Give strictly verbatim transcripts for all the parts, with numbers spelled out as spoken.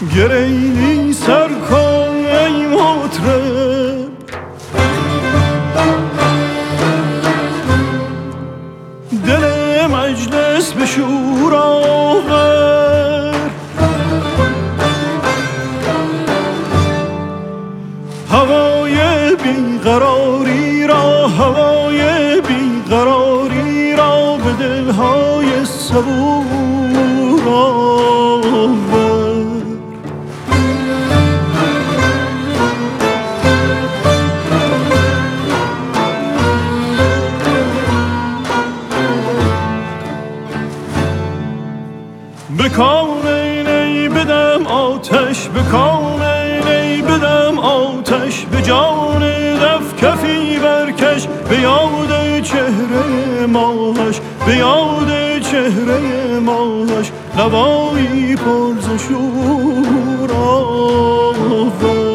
گریلی سر کن ای مطرب، دل مجلس به شور آور. هوای بیقراری را، هوای بیقراری را به دلهای صبور آور. بکن ای بدم آتش، بکن ای بدم آتش، به جان دف کفی برکش، به یاد چهره ماهش، به یاد چهره ماهش، لبایی پر ز شور آور.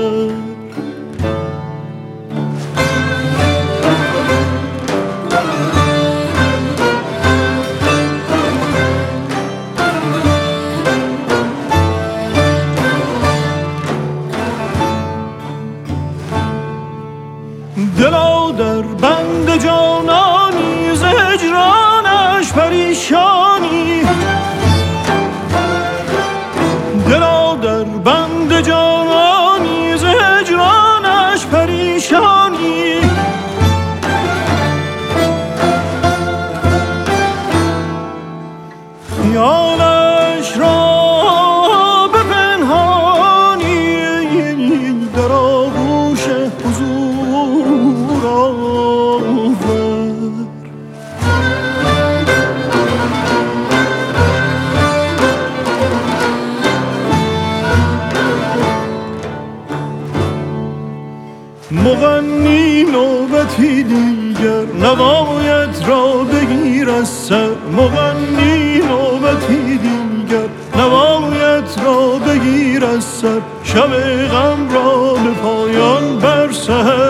دلا در بند جانانی، ز هجرانش پریشانی، دلا در بند جانانی، ز هجرانش پریشانی. خیالش را به پنهانی در آغوش حضور آور. مغنی نوبتی دیگر نوایت را بگیر از سر، مغنی نوبتی دیگر نوایت را بگیر از سر، شب غم را به پایان برسر.